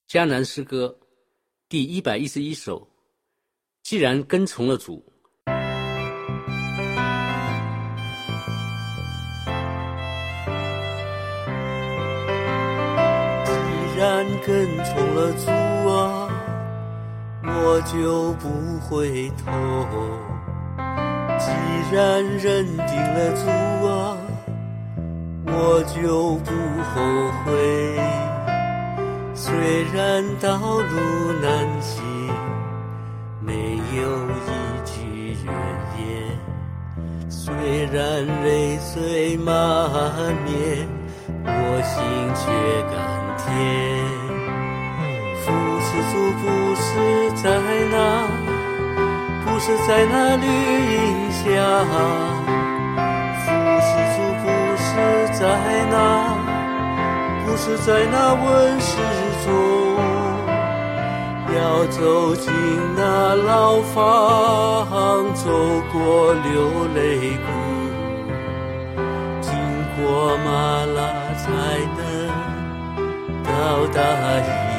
迦南诗歌第111首，既然跟从了主。 既然跟从了主啊，我就不回头。既然认定了主啊，我就不后悔。虽然道路难行，没有一句怨言，虽然泪水满面，我心却甘甜。扶持主不是在那绿荫下，扶持主不是在那温室中，要走进那牢房，走过流泪谷，经过麻辣才能到达